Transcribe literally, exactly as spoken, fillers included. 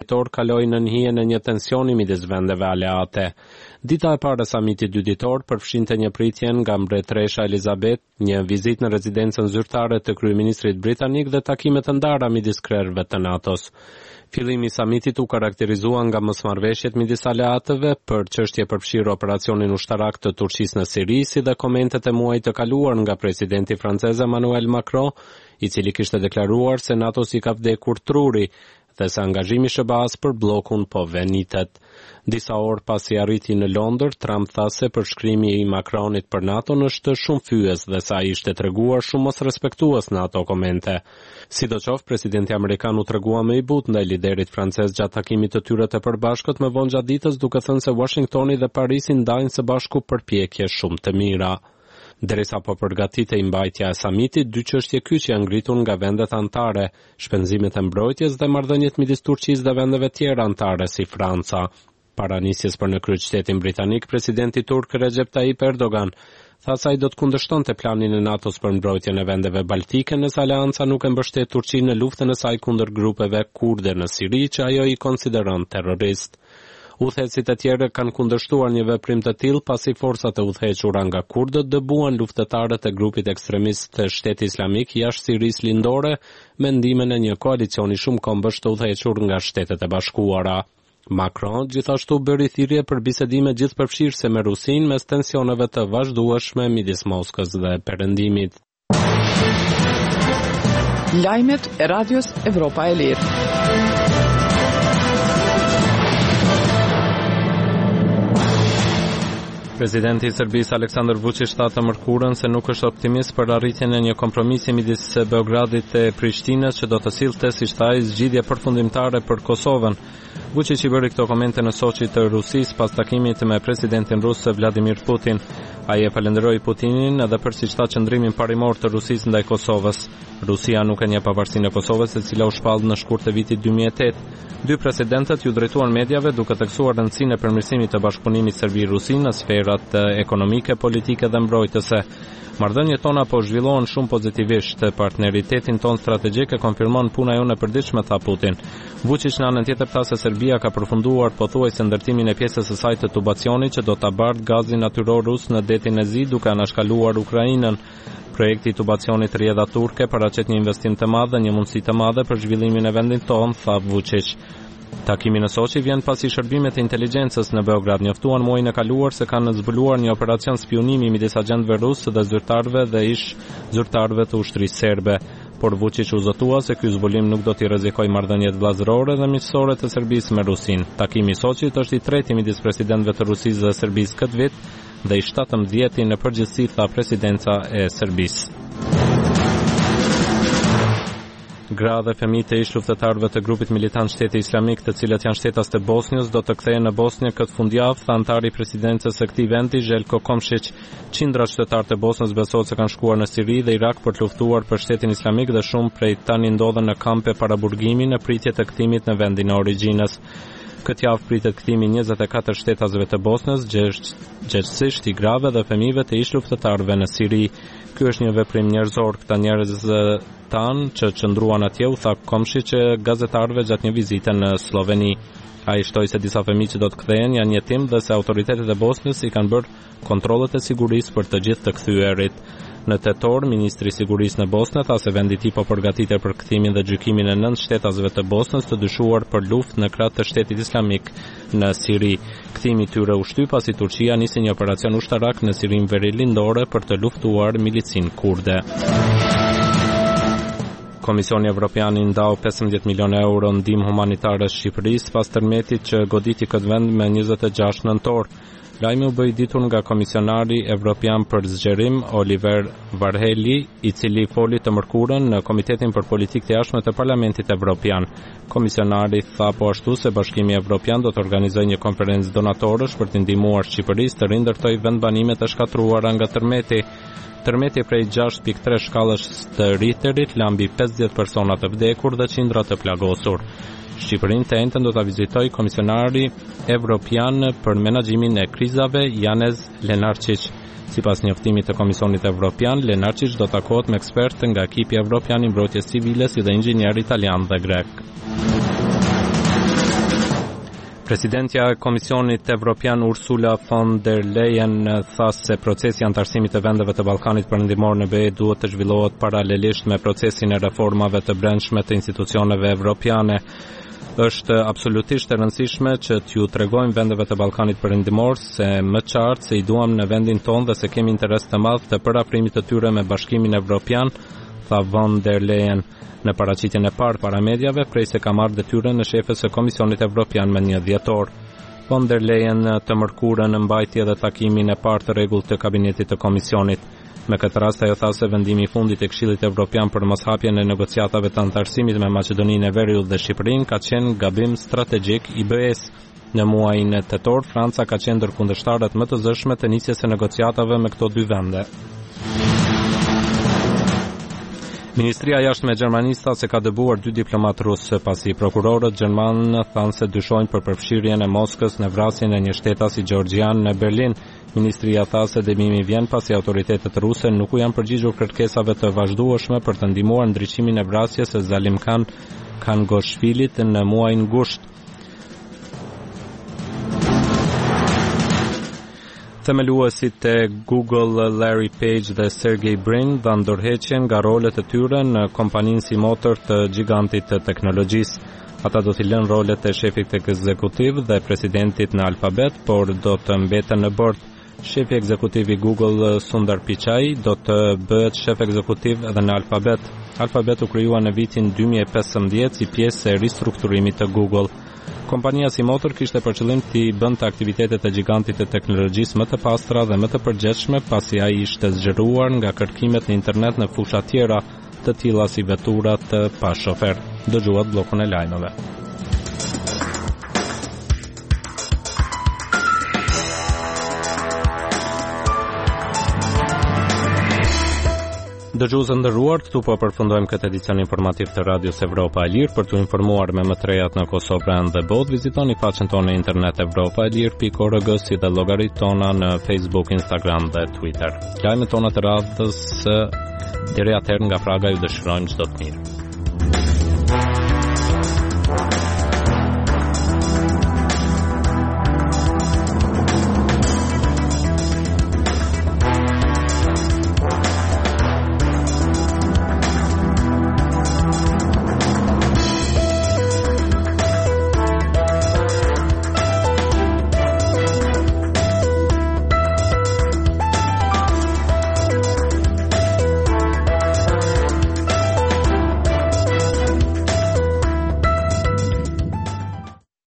dhjetor kaloi në hijen e një tensioni midis vendeve aleate. Dita e parë e samitit dy ditor përfshinte një pritje nga mbretëresha Elizabeth, një vizitë në rezidencën zyrtare të kryeministrit britanik dhe takime të ndara midis krerëve të NATO-s. Fillimi i samitit u karakterizua nga mosmarrveshjet midis aleatëve për çështje përfshirë operacionin ushtarak të Turqisë në Siri, si dhe komentet e muajit të kaluar nga presidenti francez Emmanuel Macron, i cili kishte deklaruar se NATO si ka vdekur truri dhe se angazhimi i sh b a-s për bllokun po venitet. Disa orë pasi arriti në Londër, Trump tha se përshkrimi i Macronit për NATO-n është shumë fyes dhe sa ai ishte treguar shumë mos respektues në ato komente. Sidoqoftë, presidenti amerikan u tregua më i butë ndaj liderit francez gjatë takimit të tyre të përbashkët më vonë gjatë ditës, duke thënë se Washingtoni dhe Parisi ndajnë së bashku përpjekje shumë të mira. Derisa po përgatitej mbajtja e samitit, dy çështje kyç janë ngritur nga vendet anëtare, shpenzimet e mbrojtjes dhe marrëdhëniet midis Turqisë dhe vendeve tjera anëtare si Franca. Para nisjes për në kryeqytetin britanik, presidenti turk Recep Tayyip Erdogan tha se ai do të kundërshtonte planin e NATO-s për mbrojtjen e vendeve baltike nëse aleanca nuk e mbështet Turqinë në luftën e saj kundër grupeve kurde në Siri që ajo i konsideron terrorist. Udhëheqësit e tjerë kanë kundërshtuar një veprim të tillë pasi forcat e udhëhequra nga kurdët dëbuan luftëtarët e grupit ekstremist të Shteti Islamik jashtë Sirisë lindore me ndihmën e një koalicioni shumë kombësh të udhëhequr nga Shtetet e Bashkuara. Macron gjithashtu bëri thirrje për bisedime gjithëpërfshirëse me Rusinë mes tensioneve të vazhdueshme midis Moskës dhe Perëndimit. Lajmet e Radios Evropa e Lirë. Presidenti i Serbisë Aleksandar Vučić tha të mërkurën se nuk është optimist për arritjen e një kompromisi midis Beogradit e Prishtinës që do të sillte, siç tha ai, zgjidhje përfundimtare për Kosovën. Vučić i bëri këto komente në Soçi të Rusisë pas takimit me presidentin rus Vladimir Putin. Ai e falenderoi Putinin edhe për siç tha qëndrimin parimor të Rusisë ndaj Kosovës. Rusia nuk e njeh pavarësinë e Kosovës, e cila u shpall në shkurt të vitit dy mijë e tetë. Dy presidentët ju drejtuan mediave duke theksuar rëndësinë e përmirësimit të bashkëpunimit Serbi-Rusi në sferat ekonomike, politike dhe mbrojtëse. Marrëdhëniet tona po zhvillohen shumë pozitivisht. Partneritetin ton strategjik e konfirmon puna jonë e përditshme, tha Putin. Vučić në anën tjetër tha se Serbia ka përfunduar pothuajse ndërtimin e pjesës së saj të tubacionit që do ta bardh gazin natyror rus në detin e Zi duke anashkaluar Ukrainën. Projekti i tubacionit rrjedha turke paraqet një investim të madh dhe një mundësi të madhe për zhvillimin e vendit tonë, tha Vučić. Takimi në Soçi vjen pasi shërbimet e inteligjencës në Beograd njoftuan muajin e kaluar se kanë zbuluar një operacion spionimi midis agentëve rusë dhe zyrtarëve dhe ish zyrtarëve të ushtrisë serbe. Por Vučić u zotua se ky zbulim nuk do t'i rrezikojë marrëdhëniet vllazërore dhe miqësore të Serbisë me Rusinë. Takimi i Soçit është i treti midis presidentëve të Rusisë dhe Serbisë këtë vit dhe i shtatëmbëdhjeti në përgjithësi, tha presidenca e Serbisë. Gra dhe fëmijë të ish luftëtarëve të grupit militant Shteti Islamik, të cilët janë shtetas të Bosnjës, do të kthehen në Bosnjë këtë fundjavë, tha antari i presidencës së këtij vendi, Željko Komšić. Qindra qytetarë të Bosnjës besohet se kanë shkuar në Siri dhe Irak për të luftuar për Shtetin Islamik dhe shumë prej tani ndodhen në kampe paraburgimi në pritje të kthimit në vendin e origjinës. Këtë javë pritet kthimi njëzet e katër shtetasve të Bosnjës, gjithsesi i grave dhe fëmijëve të ish luftëtarëve në Siri. Ky është një veprim njerëzor, këta njerëz tanë që qëndruan atje, u tha Komšić gazetarëve gjatë një vizite në Sloveni. Ai shtoi se disa fëmijë që do të kthehen janë jetim dhe se autoritetet e Bosnjës i kanë bërë kontrollet e sigurisë për të gjithë të kthyerit. Në tetor, ministri i sigurisë në Bosnë tha se vendi i tij po përgatitet për kthimin dhe gjykimin e nëntë shtetasve të Bosnës të dyshuar për luftë në krah të Shtetit Islamik në Siri. Kthimi i tyre u shtyp pasi Turqia nisi një operacion ushtarak në Sirinë verilindore për të luftuar milicin kurde. Komisioni Evropian i ndau pesëmbëdhjetë milionë euro ndihmë humanitare Shqipërisë pas tërmetit që goditi këtë vend me njëzet e gjashtë nëntor. Lajmi u bë i ditur nga komisionari evropian për zgjerim Oliver Varhelyi, i cili foli të mërkurën në Komitetin për Politikë të Jashtme të Parlamentit Evropian. Komisionari tha po ashtu se Bashkimi Evropian do të organizojë një konferencë donatorësh për të ndihmuar Shqipërisë të rindërtojë vendbanime të shkatruara nga tërmeti. Tërmeti prej gjashtë pikë tre shkallës të Richterit lambi pesëdhjetë persona të vdekur dhe qindra të plagosur. Shqipërinë të entën do ta vizitojë komisionari evropian për menaxhimin e krizave Janez Lenarčić. Sipas njoftimit të Komisionit Evropian, Lenarčić do takohet me ekspertë nga ekipi evropian i mbrojtjes civile si dhe inxhinier italian dhe grek. Presidentja e Komisionit Evropian Ursula von der Leyen tha se procesi i antarësimit të vendeve të Ballkanit Perëndimor në B E duhet të zhvillohet paralelisht me procesin e reformave të brendshme të institucioneve evropiane. Është absolutisht e rëndësishme që t'ju tregojmë vendeve të Ballkanit Perëndimor se më qartë se i duam në vendin tonë dhe se kemi interes të madh të përafrimit të tyre me Bashkimin Evropian, tha von der Leyen në paraqitjen e parë para mediave prej se ka marrë detyrën në shefes së Komisionit Evropian me një dhjetor. Von der Leyen të mërkurën në mbajtje dhe takimin e parë të rregullt të kabinetit të Komisionit. Me këtë rast ajo tha se vendimi i fundit e Këshillit Evropian për moshapjen e negociatave të antarësimit me Maqedoninë e Veriut dhe Shqipërinë ka qenë gabim strategjik i B E-s. Në muajin tetor, Franca ka qenë ndër kundërshtarët më të zëshme të nisjes së negociatave me këto dy vende. Ministria e Jashtme e Gjermanisë tha se ka dëbuar dy diplomat rusë pasi prokurorët gjermanë thanë se dyshojnë për përfshirjen e Moskës në vrasjen e një shtetasi georgian në Berlin. Ministria tha se dëbimi vjen pasi autoritetet ruse nuk u janë përgjigjur kërkesave të vazhdueshme për të ndihmuar ndriçimin e vrasjes së Zalimkan Kangoshvilit në muajin gusht. Themeluesit e Google, Larry Page dhe Sergey Brin dhanë dorëheqjen nga rolet e tyre në kompaninë si motor të gigantit të teknologjisë. Ata do t'i lënë rolet e shefit ekzekutiv dhe presidentit në Alphabet, por do të mbeten në bord. Shefi ekzekutiv i Google, Sundar Pichai, do të bëhet shef ekzekutiv edhe në Alphabet. Alphabet u krijua në vitin dy mijë e pesëmbëdhjetë si pjesë e ristrukturimit të Google. Kompania si motor kishte për qëllim t'i bënte aktivitetet e gigantit të teknologjisë më të pastra dhe më të përgjithshme pasi ai ishte zgjeruar nga kërkimet në internet në fusha tjera të tilla si veturat pa shofer. Dëgjuat bllokun e lajmeve. Dëgjuesë nderuar, këtu po përfundojmë këtë edicion informativ të Radios Evropa e Lirë. Për t'u informuar me më të rejat në Kosovë dhe botë, vizitoni faqen tonë në internet evropa e lirë pikë org si dhe llogaritë tona në Facebook, Instagram dhe Twitter. Lajmet tona të radhës deri atëherë nga Praga ju dëshirojmë çdo të mirë.